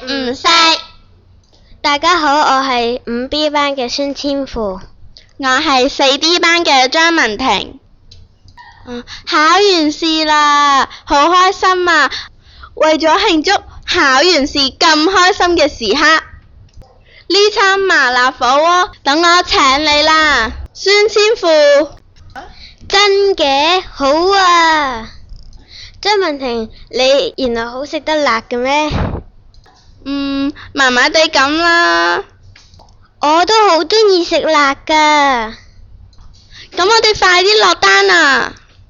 唔識。 大家好，我係5B 班嘅孫千富。 我係4D 班嘅張文婷。考完試啦，好開心啊！為咗慶祝考完試咁開心嘅時刻，呢餐麻辣火鍋等我請你啦，孫千富。 真嘅？好啊！張文婷，你原來好食得辣嘅咩？ 麻麻地咁啦。 我都好鍾意食辣㗎。 咁我哋快啲落單啊！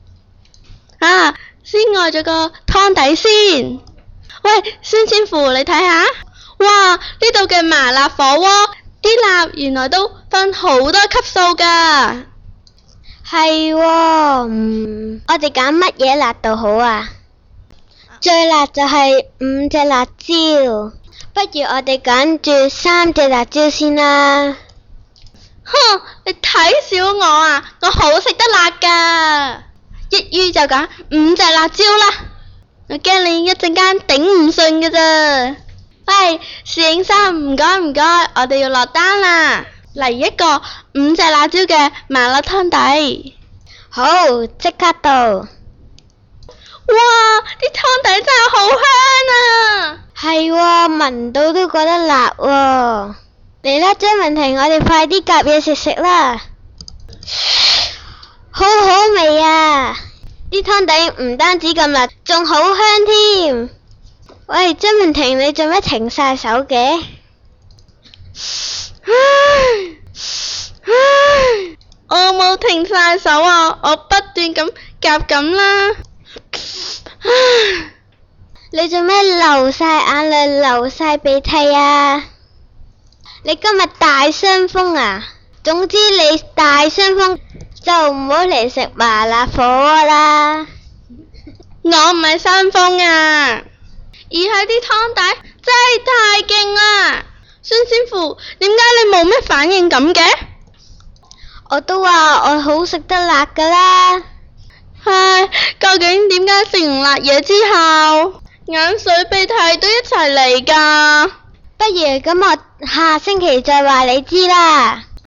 先嗌咗個湯底先。喂，孫千富，你睇下，哇！呢度嘅麻辣火鍋，啲辣原來都分好多級數㗎。 係喎，我哋揀乜嘢辣度好啊？最辣就係5隻辣椒，不如我哋揀住3隻辣椒先啦。 哼，你睇小我啊！我好食得辣㗎，一於就揀5隻辣椒啦。我驚你一陣間頂唔順㗎咋。喂，侍應生，唔該，我哋要落單啦。嚟一個5隻辣椒嘅麻辣湯底。 好，即刻到。 哇！啲湯底真係好香啊！ 係喎，聞到都覺得辣喎。嚟啦，張文婷，我哋快啲夾嘢食啦。好好味啊！啲湯底唔單止咁辣，仲好香添。喂，張文婷，你做咩停晒手嘅？ 我冇停晒手啊，我不斷咁夾緊啦。 你做咩流晒眼淚、流晒鼻涕啊？你今日大傷風啊？總之你大傷風就唔好嚟食麻辣火鍋啦。 我唔係傷風啊，而係啲湯底真係太勁啦。孫千富，點解你冇咩反應咁嘅？ 我都話我好食得辣㗎啦。 唉，究竟點解食完辣嘢之後，眼水鼻涕都一齊嚟㗎？ 不如咁我下星期再話你知啦。